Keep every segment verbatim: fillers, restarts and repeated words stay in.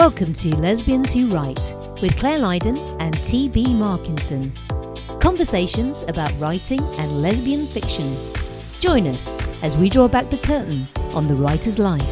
Welcome to Lesbians Who Write with Claire Lydon and T B Markinson. Conversations about writing and lesbian fiction. Join us as we draw back the curtain on the writer's life.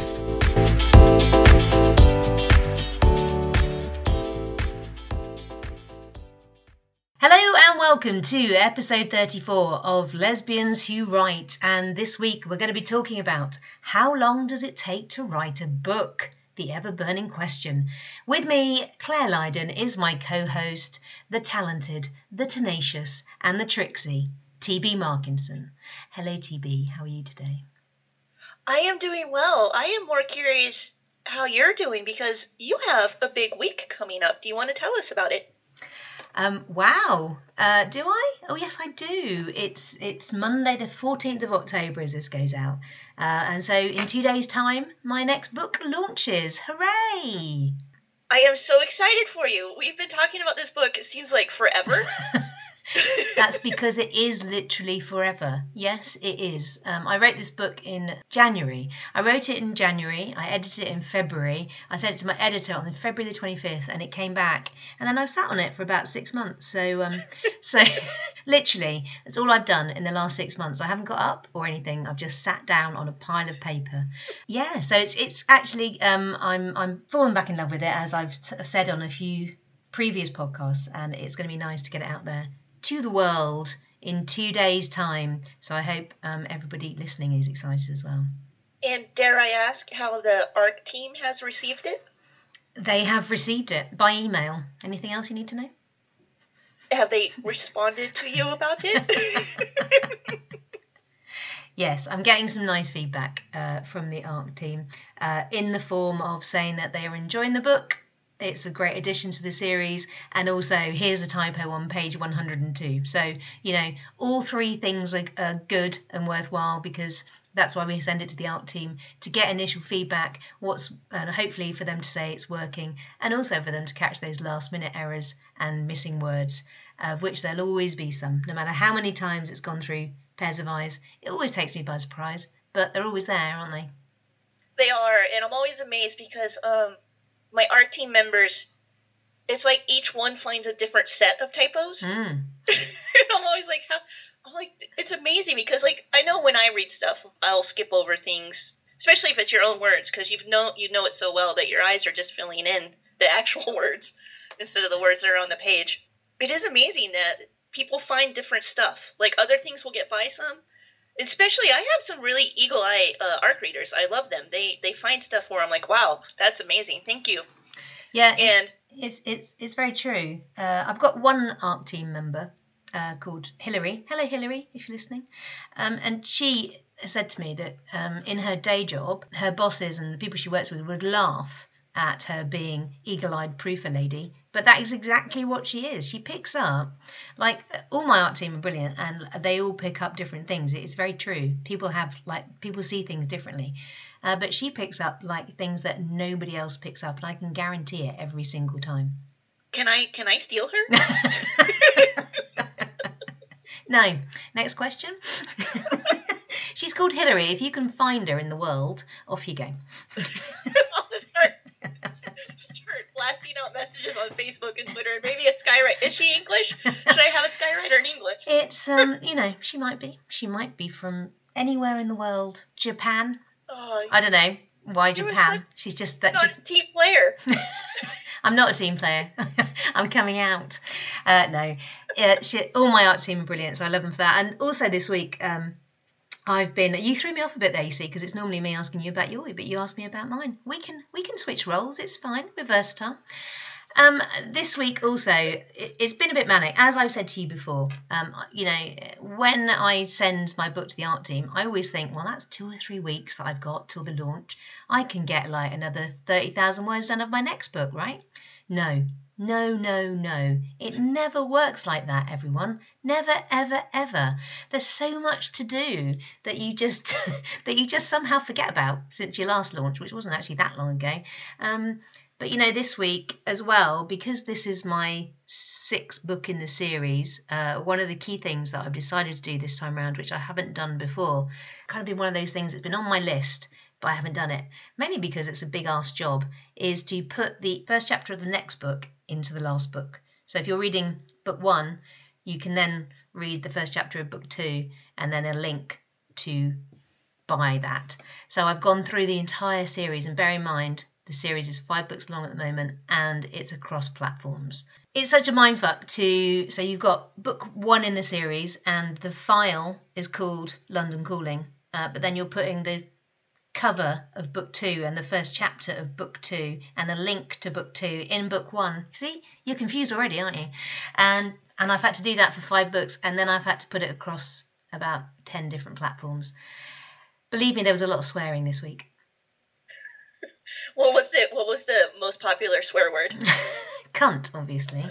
Hello and welcome to episode thirty-four of Lesbians Who Write, and this week we're going to be talking about how long does it take to write a book? The ever-burning question. With me, Claire Lydon is my co-host, the talented, the tenacious and the tricksy, T B Markinson. Hello T B, how are you today? I am doing well. I am more curious how you're doing because you have a big week coming up. Do you want to tell us about it? Um, wow. Uh, do I? Oh, yes, I do. It's it's Monday the fourteenth of October as this goes out. Uh, and so in two days' time, my next book launches. Hooray! I am so excited for you. We've been talking about this book, it seems like forever. That's because it is literally forever. Yes, it is. Um, I wrote this book in January. I wrote it in January. I edited it in February. I sent it to my editor on February the twenty-fifth, and it came back. And then I've sat on it for about six months. So, um, so literally, that's all I've done in the last six months. I haven't got up or anything. I've just sat down on a pile of paper. Yeah. So it's it's actually um, I'm I'm falling back in love with it, as I've t- said on a few previous podcasts, and it's going to be nice to get it out there to the world in two days' time. So I hope um, everybody listening is excited as well. And dare I ask how the ARC team has received it? They have received it by email. Anything else you need to know? Have they responded to you about it? Yes, I'm getting some nice feedback uh, from the ARC team uh, in the form of saying that they are enjoying the book. It's a great addition to the series, and also here's a typo on page one hundred two. So, you know, all three things are, are good and worthwhile, because that's why we send it to the ARC team to get initial feedback, what's and hopefully for them to say it's working, and also for them to catch those last minute errors and missing words, of which there'll always be some, no matter how many times it's gone through pairs of eyes. It always takes me by surprise, but they're always there, aren't they? They are, and I'm always amazed because um. my ARC team members, it's like each one finds a different set of typos. Mm. And I'm always like, how? I'm like, it's amazing because, like, I know when I read stuff, I'll skip over things, especially if it's your own words, because you know you know it so well that your eyes are just filling in the actual words instead of the words that are on the page. It is amazing that people find different stuff. Like, other things will get by some. Especially, I have some really eagle-eye uh, ARC readers. I love them. They they find stuff where I'm like, wow, that's amazing. Thank you. Yeah, and it's it's it's very true. Uh, I've got one ARC team member uh, called Hillary. Hello, Hillary, if you're listening. Um, and she said to me that um, in her day job, her bosses and the people she works with would laugh at her being eagle-eyed proofer lady, but that is exactly what she is. She picks up, like, all my ARC team are brilliant, and they all pick up different things. It's very true. People have, like, people see things differently, uh, but she picks up, like, things that nobody else picks up, and I can guarantee it every single time. Can I can I steal her? No. Next question. She's called Hillary. If you can find her in the world, off you go. I'll just start, start blasting out messages on Facebook and Twitter. Maybe a skywriter. Is she English? Should I have a skywriter in English? It's, um, you know, she might be. She might be from anywhere in the world. Japan. Oh, I don't know. Why Japan? Like, She's just that. Not a team player. I'm not a team player. I'm coming out. Uh, no. Uh, she, all my ARC team are brilliant, so I love them for that. And also this week, um, I've been. You threw me off a bit there, you see, because it's normally me asking you about yours, but you asked me about mine. We can we can switch roles. It's fine. We're versatile. Um, this week also, it, it's been a bit manic, as I've said to you before. Um, you know, when I send my book to the ARC team, I always think, well, that's two or three weeks that I've got till the launch. I can get like another thirty thousand words done of my next book, right? No. No, no, no. It never works like that, everyone. Never, ever, ever. There's so much to do that you just that you just somehow forget about since your last launch, which wasn't actually that long ago. Um, but, you know, this week as well, because this is my sixth book in the series, uh, one of the key things that I've decided to do this time around, which I haven't done before, kind of been one of those things that's been on my list but I haven't done it. Mainly because it's a big ass job, is to put the first chapter of the next book into the last book. So if you're reading book one, you can then read the first chapter of book two and then a link to buy that. So I've gone through the entire series, and bear in mind the series is five books long at the moment and it's across platforms. It's such a mindfuck to, so you've got book one in the series and the file is called London Calling, uh, but then you're putting the cover of book two and the first chapter of book two and a link to book two in book one. See, you're confused already, aren't you? And and I've had to do that for five books, and then I've had to put it across about ten different platforms. Believe me, there was a lot of swearing this week. What was the what was the most popular swear word? Cunt, obviously.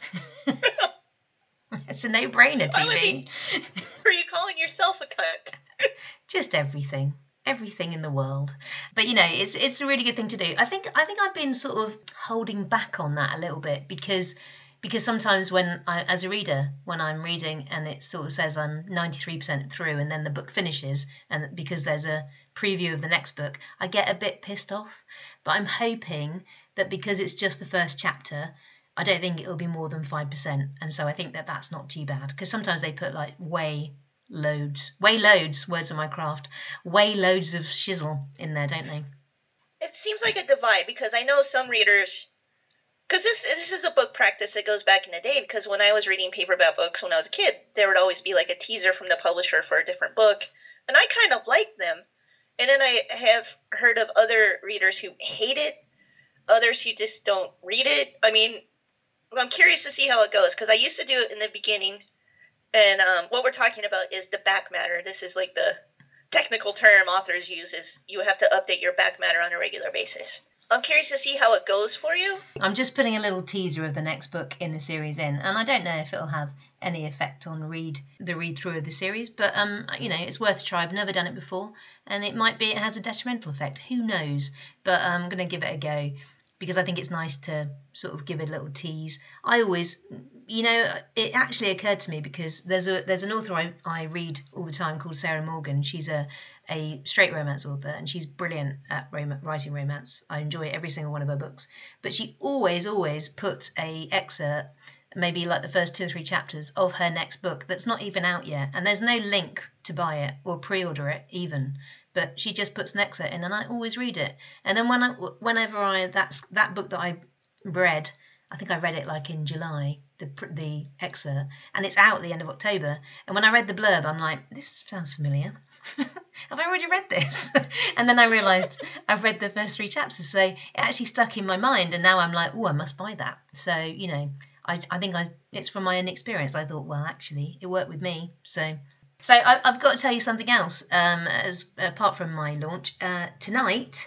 It's a no-brainer, T V. Are you calling yourself a cunt? Just everything. Everything in the world. But you know, it's it's a really good thing to do. I think I think I've been sort of holding back on that a little bit because because sometimes when I, as a reader, when I'm reading and it sort of says I'm ninety-three percent through and then the book finishes, and because there's a preview of the next book, I get a bit pissed off. But I'm hoping that because it's just the first chapter, I don't think it'll be more than five percent. And so I think that that's not too bad, because sometimes they put like way loads, way loads, words of my craft, way loads of shizzle in there, don't they? It seems like a divide, because I know some readers, because this this is a book practice that goes back in the day, because when I was reading paperback books when I was a kid, there would always be like a teaser from the publisher for a different book, and I kind of liked them. And then I have heard of other readers who hate it, others who just don't read it. I mean, I'm curious to see how it goes, because I used to do it in the beginning. And um, what we're talking about is the back matter. This is like the technical term authors use, is you have to update your back matter on a regular basis. I'm curious to see how it goes for you. I'm just putting a little teaser of the next book in the series in, and I don't know if it'll have any effect on read the read through of the series, but um, you know, it's worth a try. I've never done it before, and it might be it has a detrimental effect. Who knows? But I'm going to give it a go, because I think it's nice to sort of give it a little tease. I always, you know, it actually occurred to me because there's a there's an author I, I read all the time called Sarah Morgan. She's a, a straight romance author, and she's brilliant at rom- writing romance. I enjoy every single one of her books. But she always, always puts a excerpt, maybe like the first two or three chapters of her next book that's not even out yet. And there's no link to buy it or pre-order it even. But she just puts an excerpt in, and I always read it. And then when I, whenever I that's that book that I read, I think I read it like in July, the the excerpt, and it's out at the end of October. And when I read the blurb, I'm like, this sounds familiar. Have I already read this? And then I realised I've read the first three chapters, so it actually stuck in my mind. And now I'm like, oh, I must buy that. So you know, I I think I it's from my own experience. I thought, well, actually, it worked with me, so. So I, I've got to tell you something else, um, as apart from my launch. Uh, tonight,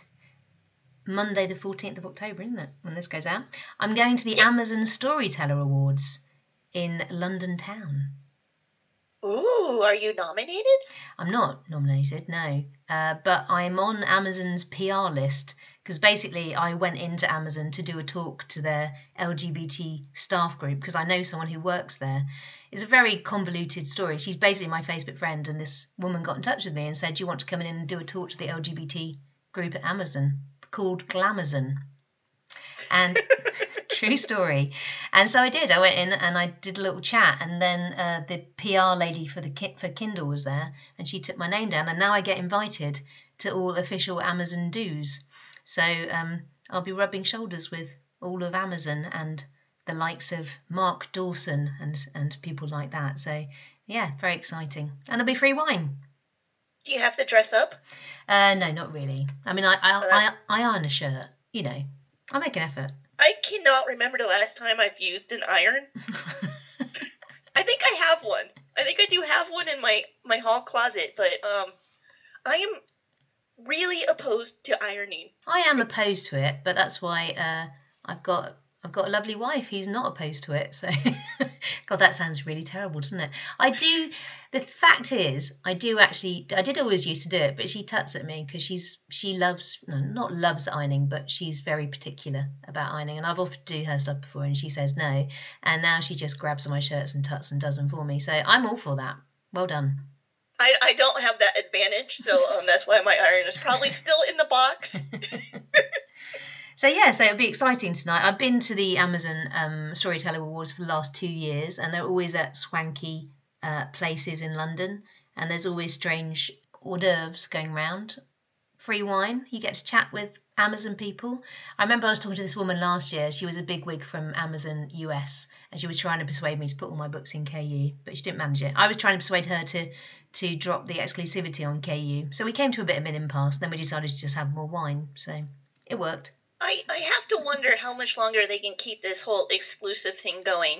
Monday the fourteenth of October, isn't it, when this goes out, I'm going to the Amazon Storyteller Awards in London town. Ooh, are you nominated? I'm not nominated, no. Uh, but I'm on Amazon's P R list, because basically I went into Amazon to do a talk to their L G B T staff group, because I know someone who works there. It's a very convoluted story. She's basically my Facebook friend, and this woman got in touch with me and said, do you want to come in and do a talk to the L G B T group at Amazon called Glamazon? And true story. And so I did. I went in and I did a little chat, and then uh, the P R lady for the for Kindle was there, and she took my name down, and now I get invited to all official Amazon do's. So um, I'll be rubbing shoulders with all of Amazon and the likes of Mark Dawson and, and people like that. So, yeah, very exciting. And there'll be free wine. Do you have to dress up? Uh, no, not really. I mean, I I, Oh, I I iron a shirt, you know. I make an effort. I cannot remember the last time I've used an iron. I think I have one. I think I do have one in my, my hall closet, but um, I am really opposed to ironing. I am opposed to it, but that's why uh, I've got I've got a lovely wife who's not opposed to it. So, God, that sounds really terrible, doesn't it? I do. The fact is, I do actually. I did always used to do it, but she tuts at me because she's she loves no, not loves ironing, but she's very particular about ironing. And I've offered to do her stuff before, and she says no. And now she just grabs on my shirts and tuts and does them for me. So I'm all for that. Well done. I, I don't have that advantage, so um, that's why my iron is probably still in the box. So yeah, so it'll be exciting tonight. I've been to the Amazon um, Storyteller Awards for the last two years, and they're always at swanky uh, places in London, and there's always strange hors d'oeuvres going round. Free wine, you get to chat with Amazon people. I remember I was talking to this woman last year. She was a bigwig from Amazon U S, and she was trying to persuade me to put all my books in K U, but she didn't manage it. I was trying to persuade her to to drop the exclusivity on K U, so we came to a bit of an impasse. Then we decided to just have more wine, so it worked. I, I have to wonder how much longer they can keep this whole exclusive thing going.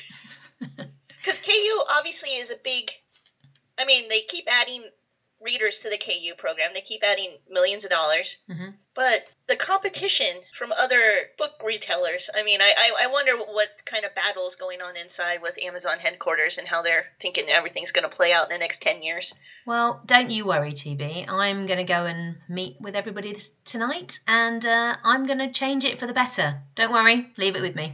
Because K U obviously is a big, I mean, they keep adding readers to the K U program. They keep adding millions of dollars. Mm-hmm. But the competition from other book retailers, I mean, I, I, I wonder what kind of battle is going on inside with Amazon headquarters and how they're thinking everything's going to play out in the next ten years. Well, don't you worry, T B. I'm going to go and meet with everybody this, tonight, and uh, I'm going to change it for the better. Don't worry. Leave it with me.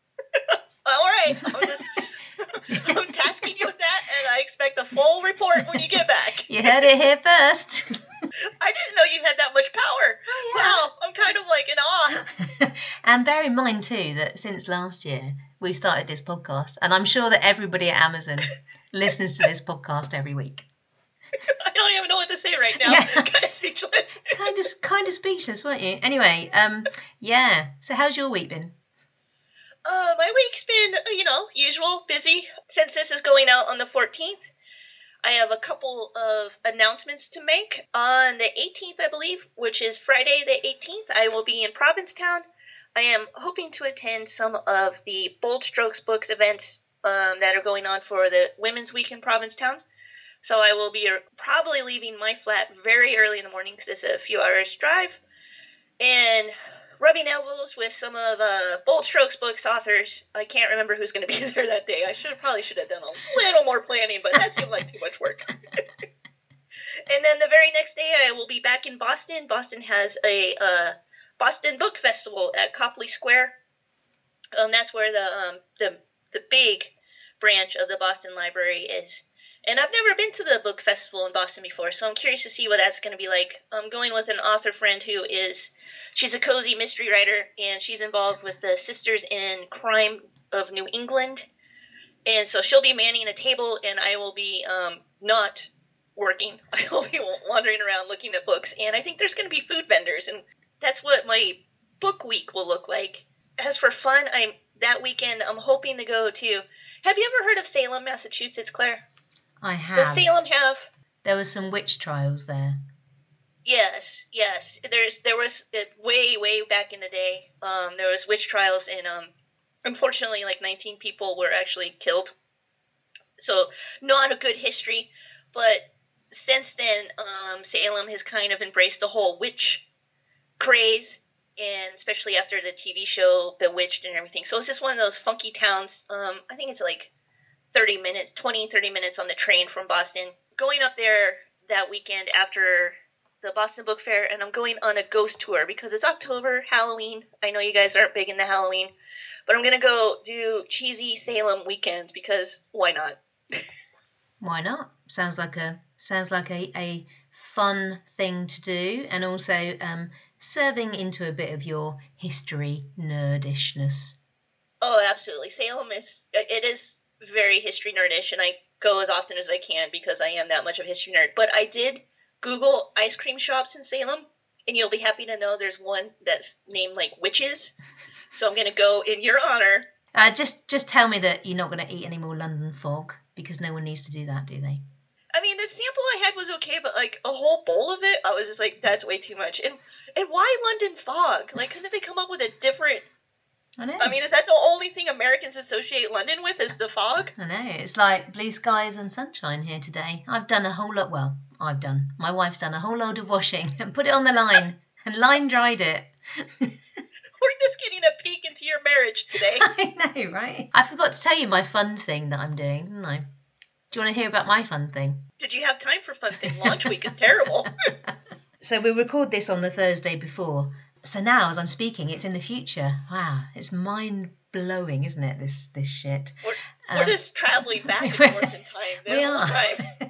All right. I'm, just, I'm tasking you with that, and I expect a full report when you get back. You heard it here first. I didn't know you had that much power. Oh, yeah. Wow, I'm kind of like in awe. And bear in mind, too, that since last year, we started this podcast, and I'm sure that everybody at Amazon listens to this podcast every week. I don't even know what to say right now. Yeah. Kind of speechless. kind of kind of speechless, weren't you? Anyway, um, yeah. So how's your week been? Uh, my week's been, you know, usual, busy. Since this is going out on the fourteenth, I have a couple of announcements to make. On the eighteenth, I believe, which is Friday the eighteenth, I will be in Provincetown. I am hoping to attend some of the Bold Strokes Books events um, that are going on for the Women's Week in Provincetown. So I will be probably leaving my flat very early in the morning because it's a few hours drive, and rubbing elbows with some of uh, Bold Strokes Books authors. I can't remember who's going to be there that day. I should probably should have done a little more planning, but that seemed like too much work. And then the very next day, I will be back in Boston. Boston has a uh, Boston Book Festival at Copley Square. Um, that's where the um, the the big branch of the Boston Library is. And I've never been to the book festival in Boston before, so I'm curious to see what that's going to be like. I'm going with an author friend who is, she's a cozy mystery writer, and she's involved with the Sisters in Crime of New England. And so she'll be manning a table, and I will be um, not working. I will be wandering around looking at books, and I think there's going to be food vendors, and that's what my book week will look like. As for fun, I'm that weekend, I'm hoping to go to, have you ever heard of Salem, Massachusetts, Claire? I have. Does Salem have? There were some witch trials there. Yes, yes. There's there was it, way way back in the day. Um, there was witch trials, and um, unfortunately, like nineteen people were actually killed. So not a good history. But since then, um, Salem has kind of embraced the whole witch craze, and especially after the T V show Bewitched and everything. So it's just one of those funky towns. Um, I think it's like thirty minutes, twenty, thirty minutes on the train from Boston. Going up there that weekend after the Boston Book Fair, and I'm going on a ghost tour because it's October, Halloween. I know you guys aren't big into Halloween, but I'm going to go do cheesy Salem weekends because why not? Why not? Sounds like a sounds like a, a fun thing to do, and also um, serving into a bit of your history nerdishness. Oh, absolutely. Salem is, it is very history nerdish, and I go as often as I can because I am that much of a history nerd. But I did Google ice cream shops in Salem, and you'll be happy to know there's one that's named like Witches. So I'm going to go in your honor. Uh, just just tell me that you're not going to eat any more London fog, because no one needs to do that, do they? I mean, the sample I had was okay, but like a whole bowl of it, I was just like, that's way too much. And and why London fog? Like, couldn't they come up with a different... I know. I mean, is that the only thing Americans associate London with, is the fog? I know. It's like blue skies and sunshine here today. I've done a whole lot, well, I've done. My wife's done a whole load of washing and put it on the line and line dried it. We're just getting a peek into your marriage today. I know, right? I forgot to tell you my fun thing that I'm doing, didn't I? Do you want to hear about my fun thing? Did you have time for fun thing? Launch week is terrible. So we record this on the Thursday before. So now, as I'm speaking, it's in the future. Wow, it's mind-blowing, isn't it, this this shit? We're, Um, we're just traveling back and forth in time. We all are. the time.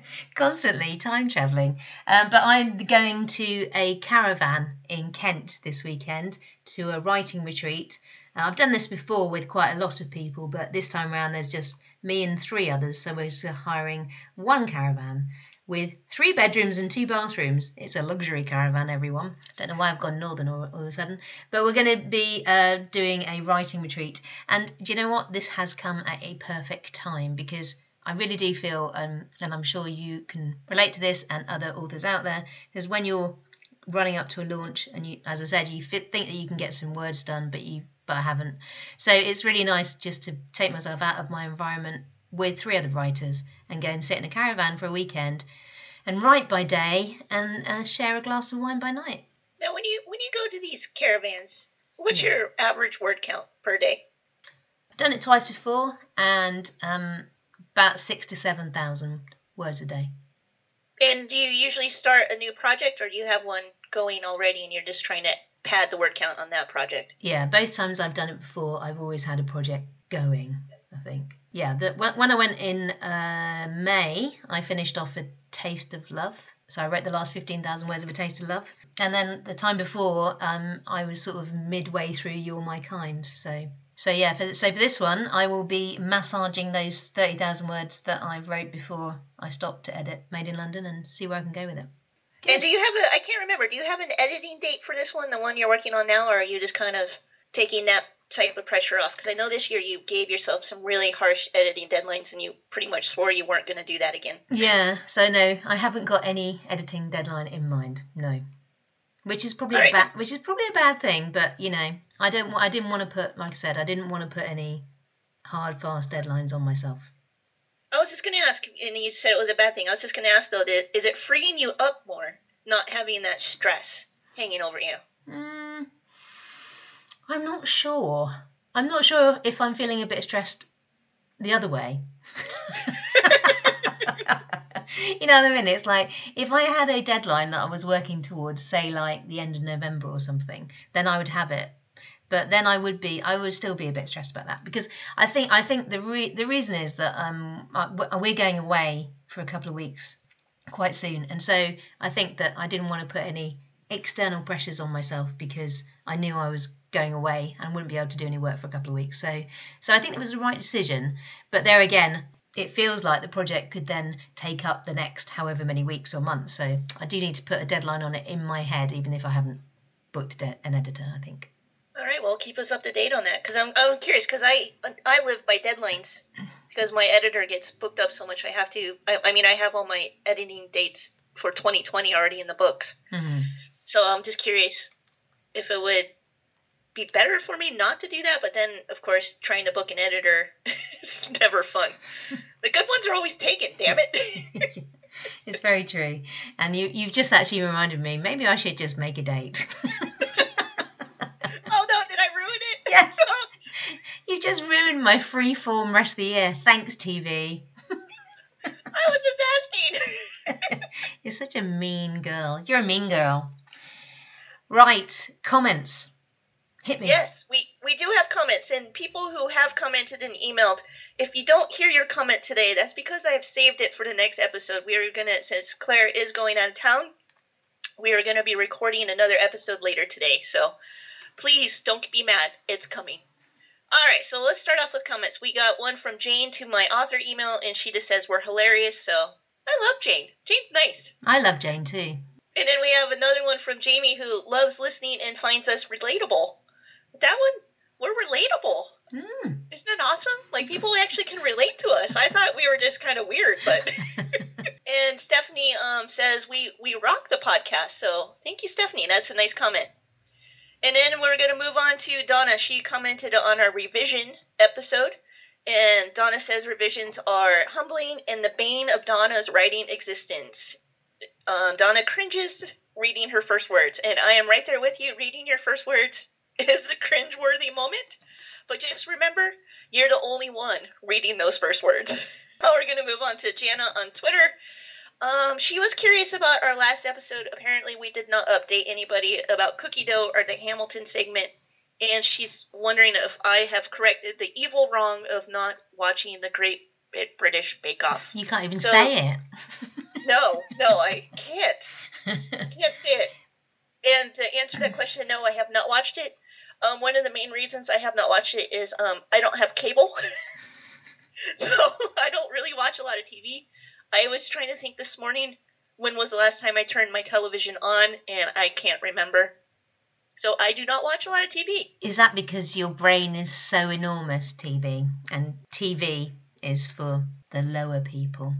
Constantly time travelling. Um, but I'm going to a caravan in Kent this weekend to a writing retreat. Uh, I've done this before with quite a lot of people, but this time around there's just me and three others. So we're just hiring one caravan with three bedrooms and two bathrooms. It's a luxury caravan, everyone. Don't know why I've gone northern all, all of a sudden. But we're going to be uh, doing a writing retreat. And do you know what? This has come at a perfect time because I really do feel, um, and I'm sure you can relate to this and other authors out there, because when you're running up to a launch and you, as I said, you fit, think that you can get some words done, but you but I haven't. So it's really nice just to take myself out of my environment with three other writers and go and sit in a caravan for a weekend and write by day and uh, share a glass of wine by night. Now, when you when you go to these caravans, what's Yeah. your average word count per day? I've done it twice before, and um, about six to seven thousand words a day. And do you usually start a new project, or do you have one going already and you're just trying to pad the word count on that project? Yeah, both times I've done it before, I've always had a project going, I think. Yeah, the, when, when I went in uh, May, I finished off A Taste of Love. So I wrote the last fifteen thousand words of A Taste of Love. And then the time before, um, I was sort of midway through You're My Kind. So, so yeah, for, so for this one, I will be massaging those thirty thousand words that I wrote before I stopped to edit Made in London and see where I can go with it. And do you have a, I can't remember, do you have an editing date for this one, the one you're working on now, or are you just kind of taking that type of pressure off? Because I know this year you gave yourself some really harsh editing deadlines and you pretty much swore you weren't going to do that again. Yeah, so no, I haven't got any editing deadline in mind, no. Which is probably All a right. bad, which is probably a bad thing, but you know, I don't, wa- I didn't want to put, like I said, I didn't want to put any hard, fast deadlines on myself. I was just going to ask, and you said it was a bad thing. I was just going to ask, though, that, is it freeing you up more, not having that stress hanging over you? Mm, I'm not sure. I'm not sure if I'm feeling a bit stressed the other way. You know what I mean? It's like if I had a deadline that I was working towards, say like the end of November or something, then I would have it. But then I would be, I would still be a bit stressed about that because I think, I think the re- the reason is that um uh, we're going away for a couple of weeks quite soon, and so I think that I didn't want to put any external pressures on myself because I knew I was going away and wouldn't be able to do any work for a couple of weeks. So, so I think it was the right decision. But there again, it feels like the project could then take up the next however many weeks or months. So I do need to put a deadline on it in my head, even if I haven't booked an editor, I think. All right, well, keep us up to date on that, because I'm, I'm curious, because I, I live by deadlines, because my editor gets booked up so much. I have to, I, I mean, I have all my editing dates for twenty twenty already in the books. Mm-hmm. So I'm just curious if it would be better for me not to do that, but then, of course, trying to book an editor is never fun. The good ones are always taken, damn it. It's very true. And you, you've just actually reminded me, maybe I should just make a date. Oh, no, did I ruin it? Yes. You just ruined my free form rest of the year. Thanks, T V. I was just asking. You're such a mean girl. You're a mean girl. Right. Comments. Hit me. Yes, we, we do have comments, and people who have commented and emailed, if you don't hear your comment today, that's because I have saved it for the next episode. We are going to, since Claire is going out of town, we are going to be recording another episode later today, so please don't be mad. It's coming. All right, so let's start off with comments. We got one from Jane to my author email, and she just says we're hilarious, so I love Jane. Jane's nice. I love Jane too. And then we have another one from Jamie who loves listening and finds us relatable. That one, we're relatable. Mm. Isn't that awesome? Like, people actually can relate to us. I thought we were just kind of weird, but... And Stephanie um, says, we, we rock the podcast, so thank you, Stephanie. That's a nice comment. And then we're going to move on to Donna. She commented on our revision episode, and Donna says revisions are humbling and the bane of Donna's writing existence. Um, Donna cringes reading her first words, and I am right there with you. Reading your first words is the cringe-worthy moment, but just remember, you're the only one reading those first words. Now we're going to move on to Jana on Twitter. Um, she was curious about our last episode. Apparently, we did not update anybody about Cookie Dough or the Hamilton segment, and she's wondering if I have corrected the evil wrong of not watching the Great British Bake Off. You can't even So- say it. No, no, I can't. Can't say it. And to answer that question, no, I have not watched it. Um, one of the main reasons I have not watched it is um, I don't have cable. So I don't really watch a lot of T V. I was trying to think this morning, when was the last time I turned my television on, and I can't remember. So I do not watch a lot of T V. Is that because your brain is so enormous, T B, and T V is for the lower people?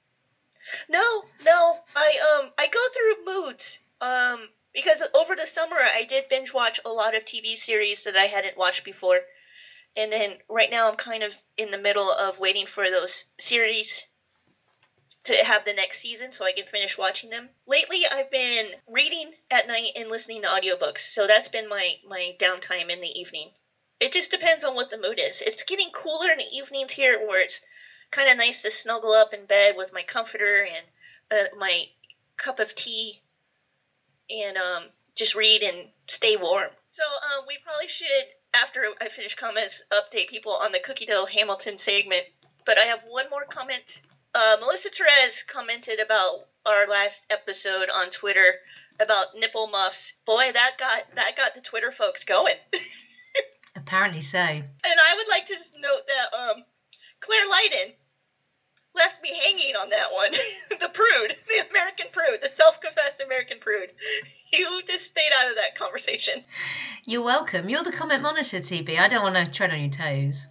No, no. I um I go through moods. Um because over the summer I did binge watch a lot of T V series that I hadn't watched before. And then right now I'm kind of in the middle of waiting for those series to have the next season so I can finish watching them. Lately I've been reading at night and listening to audiobooks. So that's been my my downtime in the evening. It just depends on what the mood is. It's getting cooler in the evenings here where it's kind of nice to snuggle up in bed with my comforter and uh, my cup of tea and um, just read and stay warm. So um, we probably should, after I finish comments, update people on the Cookie Dough Hamilton segment. But I have one more comment. Uh, Melissa Therese commented about our last episode on Twitter about nipple muffs. Boy, that got that got the Twitter folks going. Apparently so. And I would like to note that um, Claire Lydon left me hanging on that one. The prude, the American prude, the self-confessed American prude. You just stayed out of that conversation. You're welcome. You're the comment monitor, T B. I don't want to tread on your toes.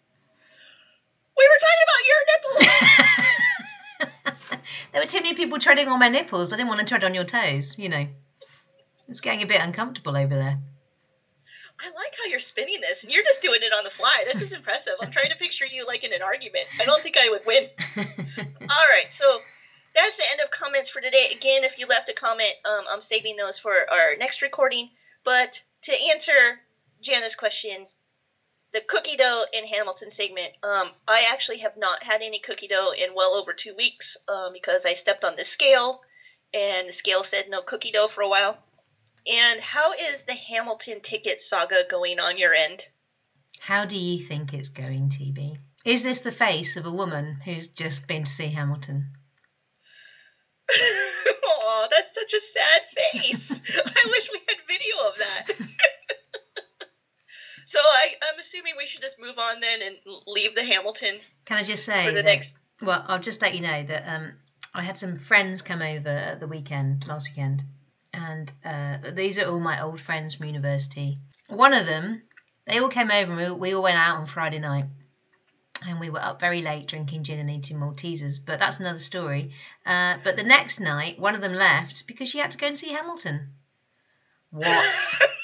We were talking about your nipples. There were too many people treading on my nipples. I didn't want to tread on your toes, you know. It's getting a bit uncomfortable over there. I like how you're spinning this, and you're just doing it on the fly. This is impressive. I'm trying to picture you like in an argument. I don't think I would win. All right, so that's the end of comments for today. Again, if you left a comment, um, I'm saving those for our next recording. But to answer Jana's question, the cookie dough in Hamilton segment, um, I actually have not had any cookie dough in well over two weeks um, because I stepped on the scale, and the scale said no cookie dough for a while. And how is the Hamilton ticket saga going on your end? How do you think it's going, T B? Is this the face of a woman who's just been to see Hamilton? Oh, that's such a sad face. I wish we had video of that. So I, I'm assuming we should just move on then and leave the Hamilton. Can I just say for the that, next? Well, I'll just let you know that um, I had some friends come over at the weekend, last weekend. And uh, these are all my old friends from university. One of them, they all came over and we, we all went out on Friday night. And we were up very late drinking gin and eating Maltesers. But that's another story. Uh, but the next night, one of them left because she had to go and see Hamilton. What?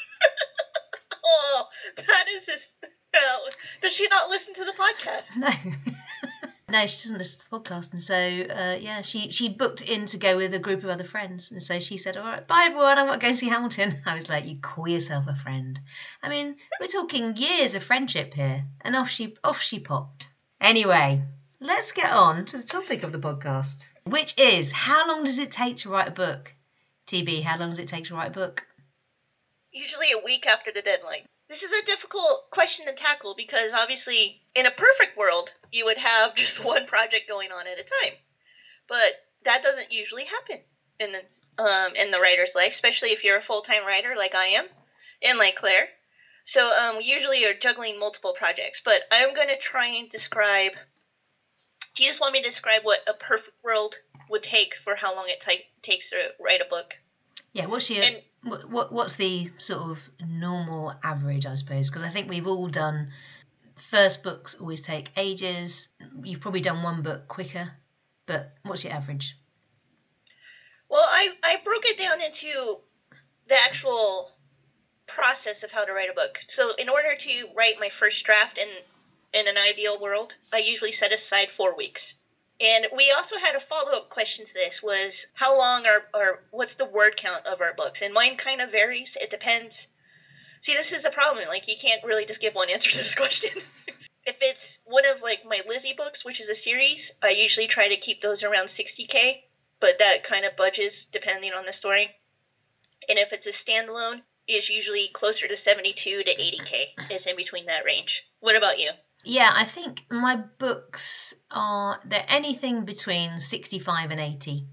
Oh, that is just... Uh, does she not listen to the podcast? No. No, she doesn't listen to the podcast, and so uh, yeah, she she booked in to go with a group of other friends, and so she said, "All right, bye everyone, I'm going to go see Hamilton." I was like, "You call yourself a friend?" I mean, we're talking years of friendship here, and off she off she popped. Anyway, let's get on to the topic of the podcast, which is how long does it take to write a book? T B, how long does it take to write a book? Usually a week after the deadline. This is a difficult question to tackle because obviously in a perfect world, you would have just one project going on at a time. But that doesn't usually happen in the um, in the writer's life, especially if you're a full-time writer like I am and like Claire. So um, usually you're juggling multiple projects. But I'm going to try and describe... Do you just want me to describe what a perfect world would take for how long it t- takes to write a book? Yeah, what's your... And, What what's the sort of normal average, I suppose? Because I think we've all done, first books always take ages. You've probably done one book quicker, but what's your average? Well, I, I broke it down into the actual process of how to write a book. So in order to write my first draft in, in an ideal world, I usually set aside four weeks. And we also had a follow-up question to this, was how long are, or what's the word count of our books? And mine kind of varies. It depends. See, this is the problem. Like, you can't really just give one answer to this question. If it's one of, like, my Lizzie books, which is a series, I usually try to keep those around sixty K, but that kind of budges depending on the story. And if it's a standalone, it's usually closer to seventy-two to eighty K. It's in between that range. What about you? Yeah, I think my books are, they're anything between sixty-five and eighty.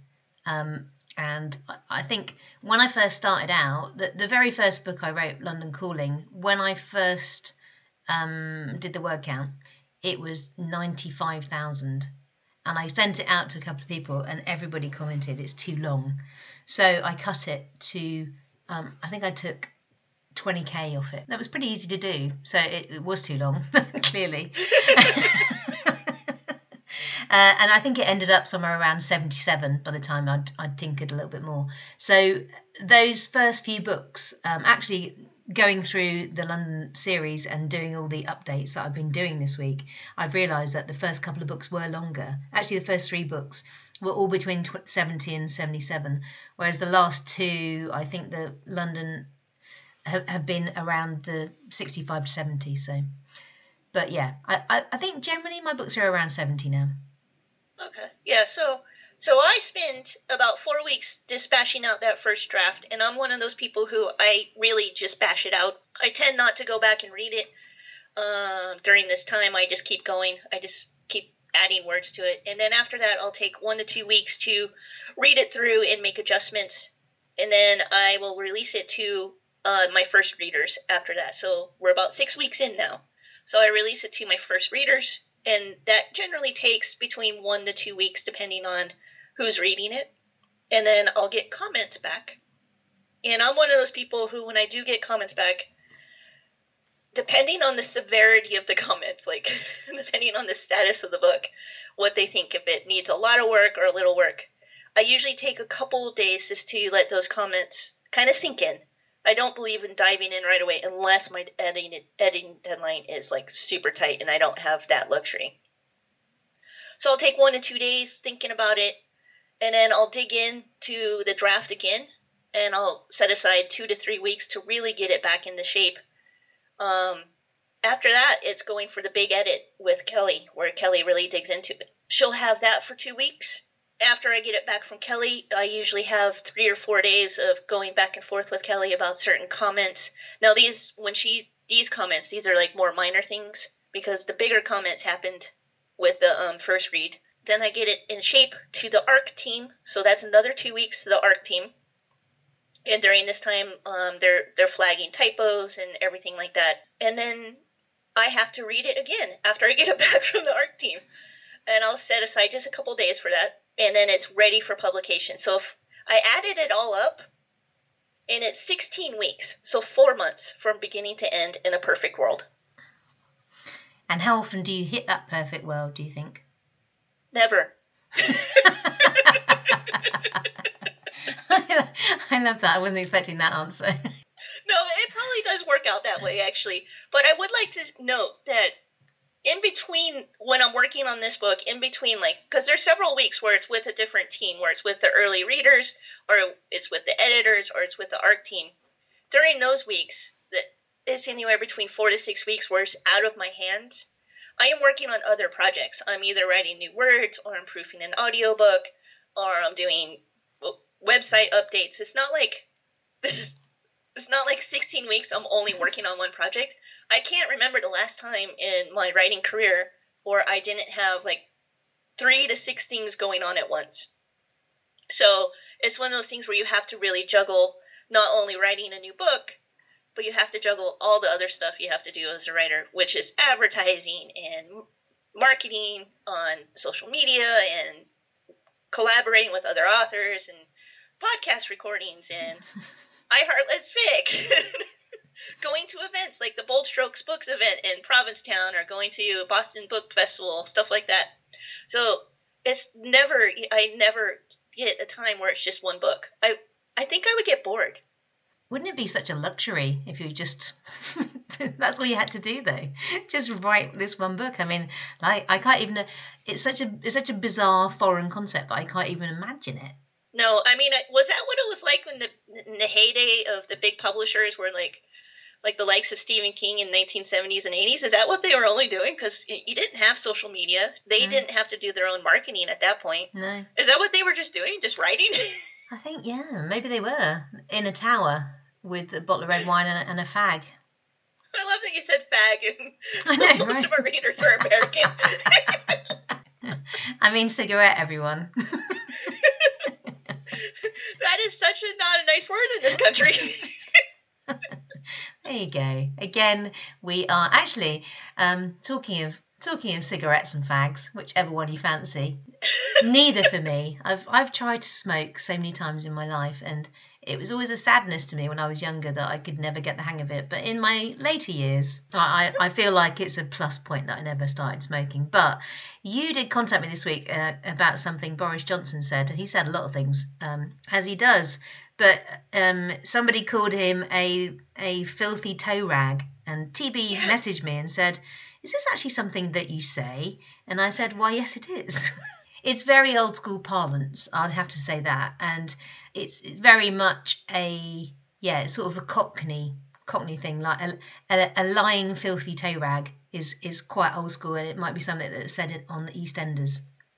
Um, and I- I think when I first started out, the, the very first book I wrote, London Calling, when I first um, did the word count, it was ninety-five thousand. And I sent it out to a couple of people, and everybody commented it's too long. So I cut it to, um, I think I took twenty k off it. That was pretty easy to do. So it, it was too long, clearly. Uh, and I think it ended up somewhere around seventy-seven by the time I'd, I'd tinkered a little bit more. So those first few books, um, actually going through the London series and doing all the updates that I've been doing this week, I've realised that the first couple of books were longer. Actually, the first three books were all between seventy and seventy-seven, whereas the last two, I think the London have, have been around the sixty-five to seventy. So, but yeah, I, I, I think generally my books are around seventy now. Okay. Yeah, so so I spent about four weeks just bashing out that first draft, and I'm one of those people who I really just bash it out. I tend not to go back and read it uh, during this time. I just keep going. I just keep adding words to it. And then after that, I'll take one to two weeks to read it through and make adjustments. And then I will release it to uh, my first readers after that. So we're about six weeks in now. So I release it to my first readers. And that generally takes between one to two weeks, depending on who's reading it. And then I'll get comments back. And I'm one of those people who, when I do get comments back, depending on the severity of the comments, like depending on the status of the book, what they think, if it needs a lot of work or a little work, I usually take a couple of days just to let those comments kind of sink in. I don't believe in diving in right away unless my editing editing deadline is like super tight and I don't have that luxury. So I'll take one to two days thinking about it, and then I'll dig into the draft again, and I'll set aside two to three weeks to really get it back into shape. Um, after that, it's going for the big edit with Kelly, where Kelly really digs into it. She'll have that for two weeks. After I get it back from Kelly, I usually have three or four days of going back and forth with Kelly about certain comments. Now, these when she these comments, these are like more minor things, because the bigger comments happened with the um, first read. Then I get it in shape to the ARC team, so that's another two weeks to the ARC team. And during this time, um, they're they're flagging typos and everything like that. And then I have to read it again after I get it back from the ARC team, and I'll set aside just a couple days for that. And then it's ready for publication. So if I added it all up, and it's sixteen weeks, so four months from beginning to end in a perfect world. And how often do you hit that perfect world, do you think? Never. I love that. I wasn't expecting that answer. No, it probably does work out that way, actually. But I would like to note that in between, when I'm working on this book, in between, like, because there's several weeks where it's with a different team, where it's with the early readers, or it's with the editors, or it's with the ARC team. During those weeks, that it's anywhere between four to six weeks where it's out of my hands. I am working on other projects. I'm either writing new words, or I'm proofing an audiobook, or I'm doing website updates. It's not like this is it's not like sixteen weeks I'm only working on one project. I can't remember the last time in my writing career where I didn't have like three to six things going on at once. So it's one of those things where you have to really juggle not only writing a new book, but you have to juggle all the other stuff you have to do as a writer, which is advertising and marketing on social media and collaborating with other authors and podcast recordings and I Heart Let's Fic. Going to events like the Bold Strokes Books event in Provincetown, or going to Boston Book Festival, stuff like that. So it's never, I never get a time where it's just one book. I, I think I would get bored. Wouldn't it be such a luxury if you just, that's all you had to do though, just write this one book? I mean, like, I can't even, it's such a, it's such a bizarre foreign concept, but I can't even imagine it. No, I mean, was that what it was like when the, in the heyday of the big publishers were like, like the likes of Stephen King in the nineteen seventies and eighties? Is that what they were only doing? Because you didn't have social media. They mm. didn't have to do their own marketing at that point. No. Is that what they were just doing? Just writing? I think, yeah, maybe they were in a tower with a bottle of red wine and a, and a fag. I love that you said fag, and I know, most right? of our readers are American. I mean cigarette, everyone. is such a not a nice word in this country. There you go. Again, we are actually um, talking of talking of cigarettes and fags, whichever one you fancy. Neither for me. I've I've tried to smoke so many times in my life, and it was always a sadness to me when I was younger that I could never get the hang of it. But in my later years, I, I feel like it's a plus point that I never started smoking. But you did contact me this week uh, about something Boris Johnson said. He said a lot of things, um, as he does. But um, somebody called him a a filthy toe rag, and T B Yes. messaged me and said, "Is this actually something that you say?" And I said, "Why, yes, it is." It's very old school parlance, I'd have to say that, and it's it's very much a yeah, it's sort of a Cockney Cockney thing, like a, a, a lying filthy toe rag is is quite old school, and it might be something that's said it on the EastEnders.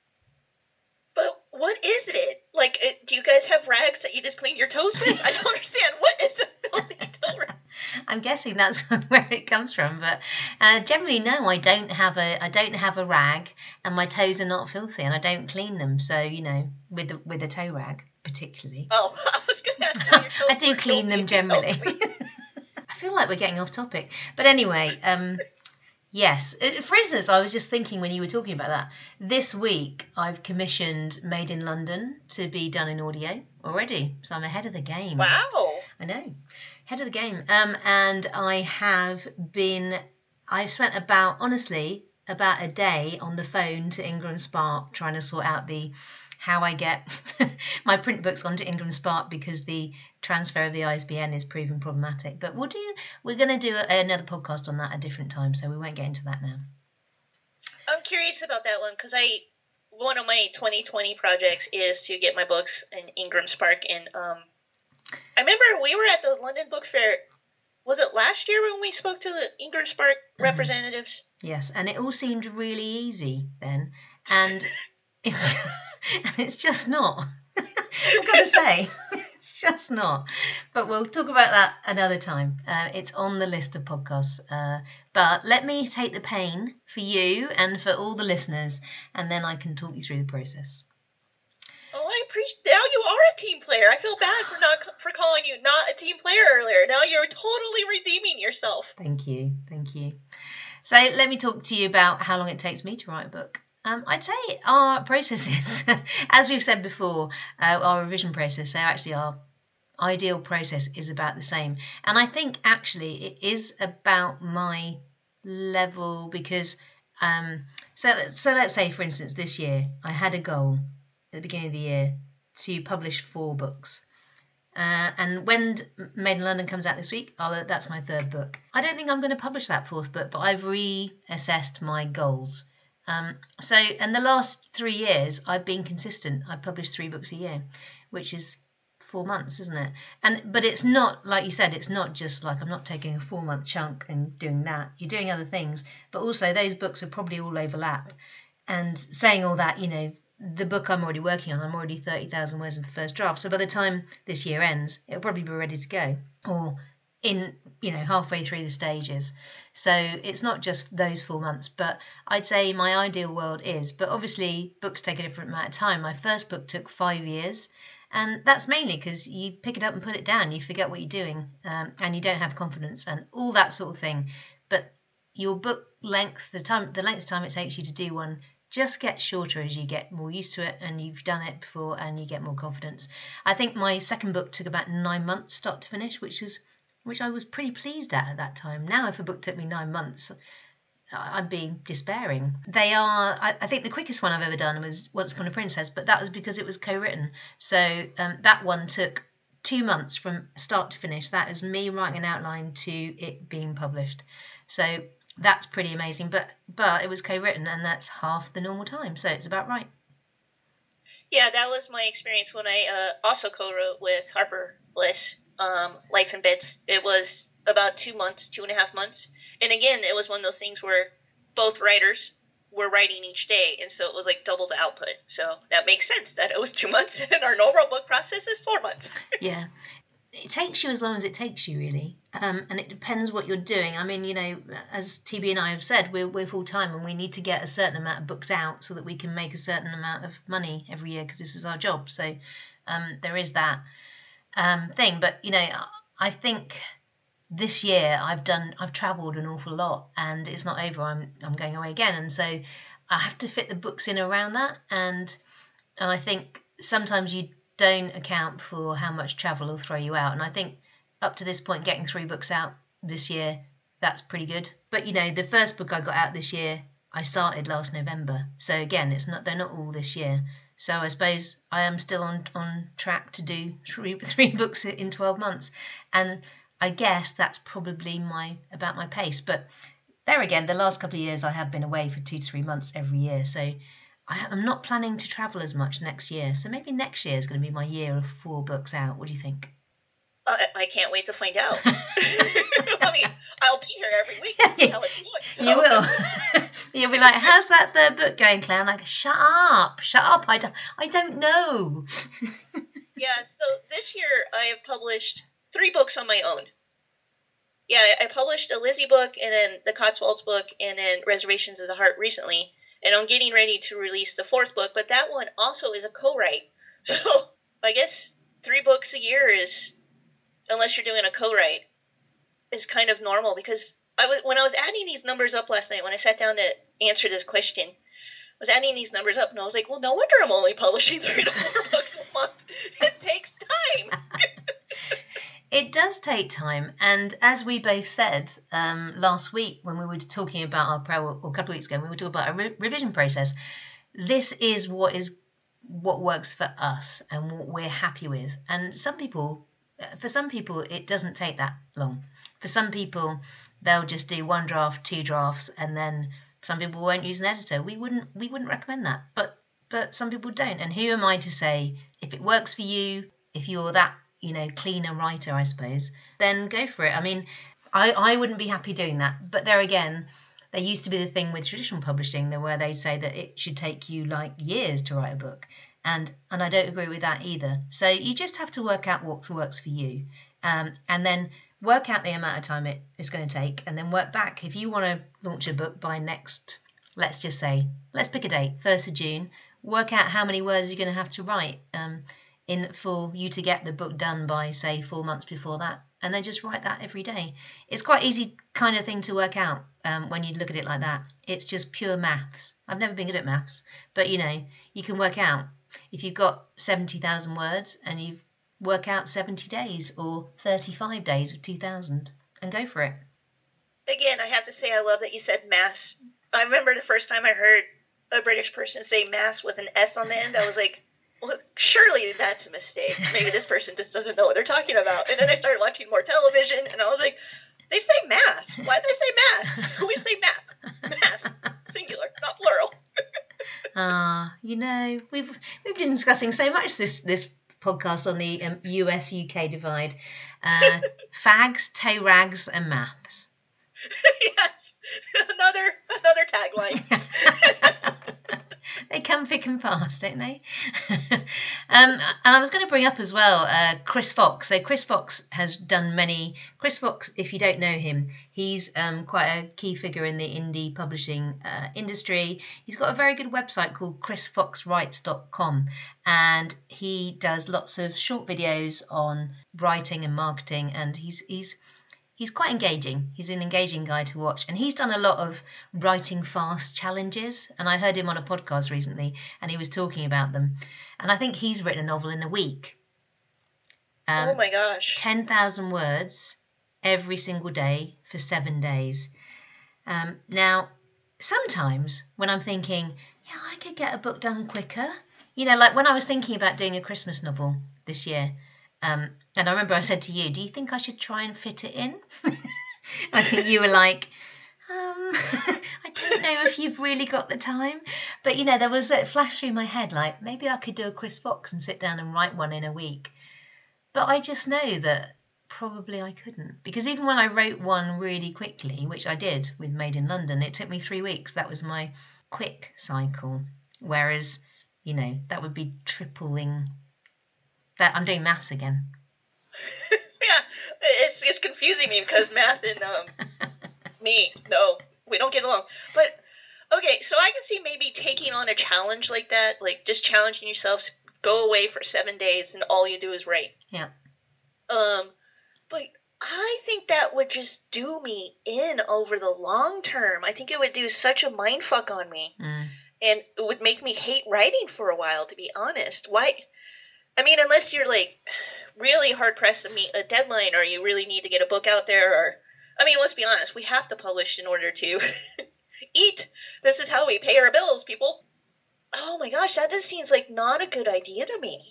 But what is it? Like, it, do you guys have rags that you just clean your toes with? I don't understand. What is a filthy toe rag? I'm guessing that's where it comes from, but uh, generally no, I don't have a I don't have a rag, and my toes are not filthy, and I don't clean them. So you know, with the, with a toe rag particularly. Oh, I was going to ask how your toes I do were clean them filthy if you generally. told me. I feel like we're getting off topic, but anyway, um, yes. Uh, For instance, I was just thinking when you were talking about that, this week I've commissioned Made in London to be done in audio already, so I'm ahead of the game. Wow. I know, head of the game. Um, and I have been, I've spent about, honestly, about a day on the phone to Ingram Spark trying to sort out the how I get my print books onto Ingram Spark because the transfer of the I S B N is proven problematic. But we'll do, we're going to do a, another podcast on that at a different time, so we won't get into that now. I'm curious about that one because I one of my twenty twenty projects is to get my books in Ingram Spark, and um, I remember we were at the London Book Fair. Was it last year when we spoke to the Ingram Spark representatives? Yes, and it all seemed really easy then, and it's it's just not. I've got to say, it's just not. But we'll talk about that another time. Uh, it's on the list of podcasts. Uh, but let me take the pain for you and for all the listeners, and then I can talk you through the process. Oh, I appreciate. Now you are a team player. I feel bad for not for calling you not a team player earlier. Now you're totally redeeming yourself. Thank you, thank you. So let me talk to you about how long it takes me to write a book. Um, I'd say our processes, as we've said before, uh, our revision process, so actually our ideal process is about the same. And I think actually it is about my level because, um, so, so let's say, for instance, this year I had a goal at the beginning of the year to publish four books. Uh, and when Made in London comes out this week, I'll, that's my third book. I don't think I'm going to publish that fourth book, but I've reassessed my goals. Um, so, in the last three years, I've been consistent. I've published three books a year, which is four months, isn't it? And but it's not, like you said, it's not just like I'm not taking a four-month chunk and doing that. You're doing other things, but also those books are probably all overlap. And saying all that, you know, the book I'm already working on, I'm already thirty thousand words into the first draft. So by the time this year ends, it'll probably be ready to go, or in, you know, halfway through the stages. So it's not just those four months, but I'd say my ideal world is, but obviously books take a different amount of time. My first book took five years, and that's mainly because you pick it up and put it down, you forget what you're doing, um, and you don't have confidence and all that sort of thing. But your book length, the time, the length of time it takes you to do one, just gets shorter as you get more used to it and you've done it before and you get more confidence. I think my second book took about nine months start to finish, which was which I was pretty pleased at at that time. Now, if a book took me nine months, I'd be despairing. They are, I, I think the quickest one I've ever done was Once Upon a Princess, but that was because it was co-written. So um, that one took two months from start to finish. That is me writing an outline to it being published. So that's pretty amazing. But but it was co-written, and that's half the normal time. So it's about right. Yeah, that was my experience when I uh, also co-wrote with Harper Bliss, um, Life in Bits. It was about two months, two and a half months. And again, it was one of those things where both writers were writing each day, and so it was like double the output. So that makes sense that it was two months, and our normal book process is four months. Yeah. It takes you as long as it takes you, really. Um, and it depends what you're doing. I mean, you know, as T B and I have said, we're, we're full-time and we need to get a certain amount of books out so that we can make a certain amount of money every year because this is our job. So um, there is that. um, thing. But you know, I think this year I've done I've travelled an awful lot, and it's not over. I'm I'm going away again, and so I have to fit the books in around that. And and I think sometimes you don't account for how much travel will throw you out. And I think up to this point, getting three books out this year, that's pretty good. But you know, the first book I got out this year, I started last November. So again, it's not they're not all this year. So I suppose I am still on on track to do three three books in twelve months, and I guess that's probably my about my pace. But there again, the last couple of years I have been away for two to three months every year, so I, I'm not planning to travel as much next year. So maybe next year is going to be my year of four books out. What do you think? Uh, I can't wait to find out. I mean, I'll be here every week to see how it's going. So. You will. You'll be like, how's that third book going, Claire? I'm like, shut up, shut up. I don't, I don't know. Yeah, so this year I have published three books on my own. Yeah, I published a Lizzie book, and then the Cotswolds book, and then Reservations of the Heart recently. And I'm getting ready to release the fourth book, but that one also is a co-write. So I guess three books a year is, unless you're doing a co-write, is kind of normal. Because I was when I was adding these numbers up last night, when I sat down to answer this question, I was adding these numbers up, and I was like, well, no wonder I'm only publishing three to four books a month. It takes time. It does take time, and as we both said um, last week when we were talking about our pro, or a couple of weeks ago, when we were talking about our re- revision process, this is what is what works for us and what we're happy with. And some people, for some people, it doesn't take that long. For some people, they'll just do one draft, two drafts, and then some people won't use an editor. We wouldn't we wouldn't recommend that, but but some people don't. And who am I to say if it works for you, if you're that, you know, cleaner writer, I suppose, then go for it. I mean, I, I wouldn't be happy doing that. But there again, there used to be the thing with traditional publishing where they'd say that it should take you like years to write a book. And and I don't agree with that either. So you just have to work out what works for you. Um, and then work out the amount of time it, it's going to take, and then work back. If you want to launch a book by next, let's just say, let's pick a date, first of June, work out how many words you're going to have to write. Um, in for you to get the book done by, say, four months before that, and then just write that every day. It's quite easy kind of thing to work out um, when you look at it like that. It's just pure maths. I've never been good at maths, but you know, you can work out if you've got seventy thousand words and you work out seventy days or thirty-five days of two thousand and go for it. Again, I have to say I love that you said mass. I remember the first time I heard a British person say mass with an S on the end, I was like, well, surely that's a mistake. Maybe this person just doesn't know what they're talking about. And then I started watching more television, and I was like, they say mass. Why do they say mass? We say math. Math. Singular, not plural. Ah, uh, you know, we've we've been discussing so much this this podcast on the um, U S U K divide. Uh, fags, toe rags, and maths. Yes. Another another tagline. They come thick and fast, don't they? um, and I was going to bring up as well uh, Chris Fox. So Chris Fox has done many... Chris Fox, if you don't know him, he's um, quite a key figure in the indie publishing uh, industry. He's got a very good website called chris fox writes dot com, and he does lots of short videos on writing and marketing, and he's he's... He's quite engaging. He's an engaging guy to watch. And he's done a lot of writing fast challenges. And I heard him on a podcast recently, and he was talking about them. And I think he's written a novel in a week. Um, oh, my gosh. ten thousand words every single day for seven days. Um, now, sometimes when I'm thinking, yeah, I could get a book done quicker. You know, like when I was thinking about doing a Christmas novel this year, Um, and I remember I said to you, do you think I should try and fit it in? I think you were like, um, I don't know if you've really got the time. But, you know, there was a flash through my head, like, maybe I could do a Chris Fox and sit down and write one in a week. But I just know that probably I couldn't. Because even when I wrote one really quickly, which I did with Made in London, it took me three weeks. That was my quick cycle. Whereas, you know, that would be tripling... That I'm doing maths again. Yeah, it's it's confusing me because math and um, me, no, we don't get along. But, okay, so I can see maybe taking on a challenge like that, like just challenging yourself, go away for seven days and all you do is write. Yeah. Um, but I think that would just do me in over the long term. I think it would do such a mind fuck on me. Mm. And it would make me hate writing for a while, to be honest. Why? I mean, unless you're like really hard pressed to meet a deadline, or you really need to get a book out there, or I mean, let's be honest, we have to publish in order to eat. This is how we pay our bills, people. Oh my gosh, that just seems like not a good idea to me.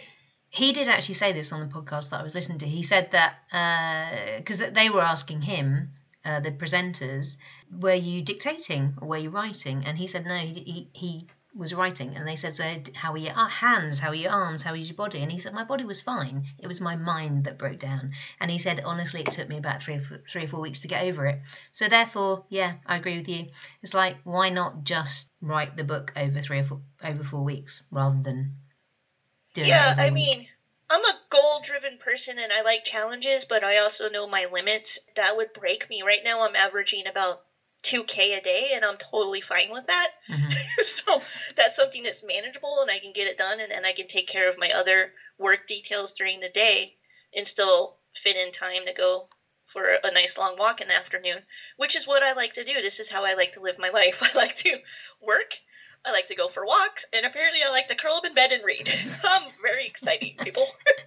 He did actually say this on the podcast that I was listening to. He said that because uh, they were asking him, uh, the presenters, were you dictating or were you writing? And he said no, he he, he was writing. And they said, so how are your hands, how are your arms, how is your body? And he said, my body was fine. It was my mind that broke down. And he said, honestly, it took me about three or four, three or four weeks to get over it. So therefore, yeah, I agree with you. It's like, why not just write the book over three or four, over four weeks rather than doing Yeah, it every I week? mean, I'm a goal-driven person and I like challenges, but I also know my limits. That would break me. Right now I'm averaging about two K a day, and I'm totally fine with that. Mm-hmm. So that's something that's manageable, and I can get it done, and then I can take care of my other work details during the day and still fit in time to go for a nice long walk in the afternoon, which is what I like to do. This is how I like to live my life. I like to work, I like to go for walks, and apparently I like to curl up in bed and read. I'm very exciting, people.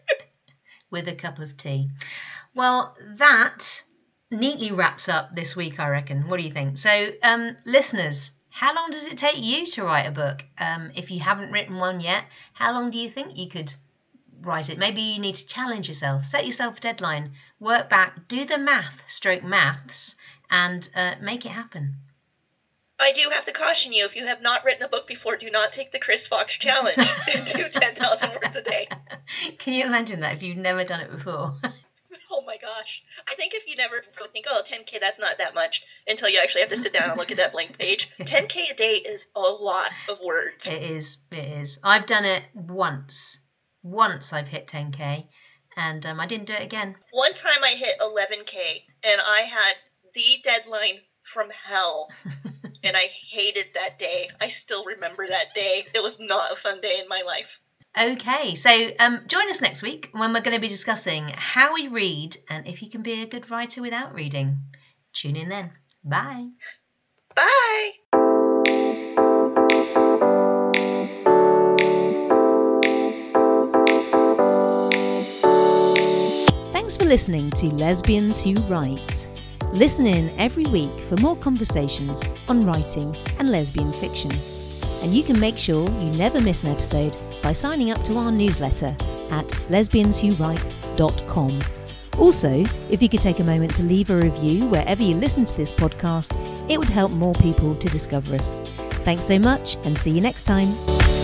With a cup of tea. Well, that neatly wraps up this week, I reckon. What do you think? So, um, listeners, how long does it take you to write a book? Um, if you haven't written one yet, how long do you think you could write it? Maybe you need to challenge yourself, set yourself a deadline, work back, do the math, stroke maths, and uh, make it happen. I do have to caution you, if you have not written a book before, do not take the Chris Fox challenge and do ten thousand words a day. Can you imagine that if you've never done it before? Oh my gosh. I think if you never think, oh, ten K, that's not that much, until you actually have to sit down and look at that blank page. ten K a day is a lot of words. It is. It is. I've done it once. Once I've hit ten K, and um, I didn't do it again. One time I hit eleven K, and I had the deadline from hell, and I hated that day. I still remember that day. It was not a fun day in my life. Okay, so um, join us next week when we're going to be discussing how we read and if you can be a good writer without reading. Tune in then. Bye. Bye. Thanks for listening to Lesbians Who Write. Listen in every week for more conversations on writing and lesbian fiction. And you can make sure you never miss an episode by signing up to our newsletter at lesbians who write dot com. Also, if you could take a moment to leave a review wherever you listen to this podcast, it would help more people to discover us. Thanks so much, and see you next time.